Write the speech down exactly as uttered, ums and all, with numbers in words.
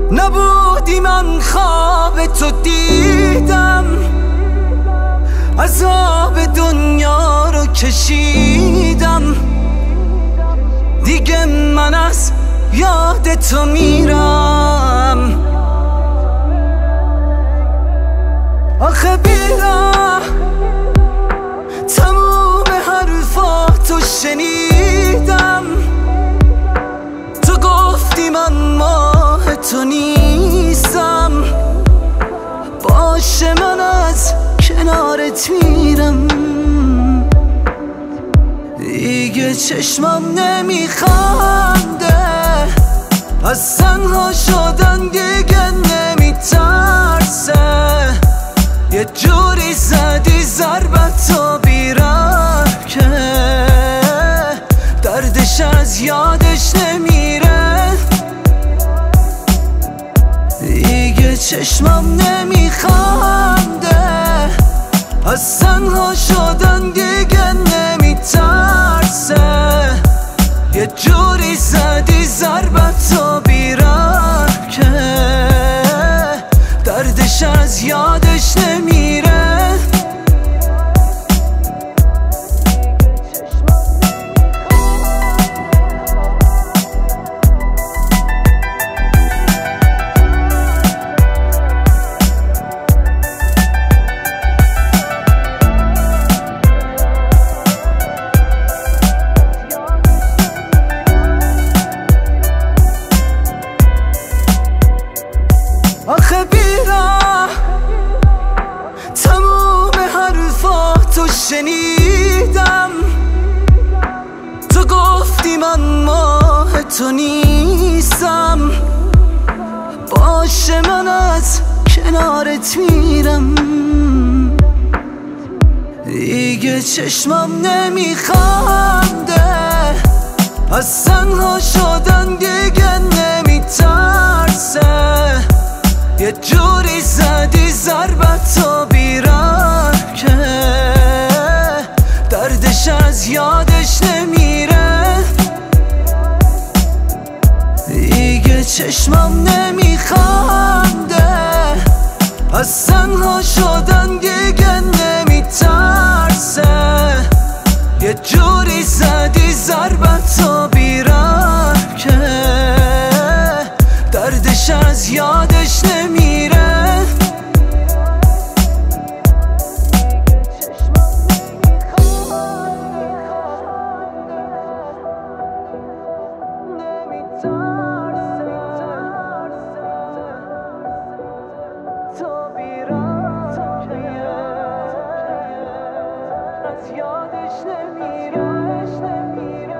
نبودی من خواب تو دیدم، عذاب دنیا رو کشیدم. دیگه من از یاد تو میرم. آخه بیرم تموم حرفاتو شنیدم. تو گفتی من ماه تو نیستم، باشه من از کنارت میرم. دیگه چشمم نمیخنده، از تنها شدن دیگه نمیترسه. یه جوری زدی ضربتو بیرم که دردش از یادش نمیره. دیگه چشمم نمیخنده، از تنها شدن دیگه نمیترسه. یه جوری زدی ضربتو بیرم که دردش از یادش نمیره. آخه بیرم تموم حرفاتو شنیدم. تو گفتی من ماه تو نیستم، باشه من از کنارت میرم. دیگه چشمم نمیخنده، از تنها شدن دیگه نمیترسه. یه جوری زدی ضربتو بیرم که دردش از یادش نمیره. دیگه چشمم نمیخنده، از تنها شدن دیگه نمیترسه. یه جوری زدی ضربتو بیرم که دردش از یادش نمیره. یادش نمیره.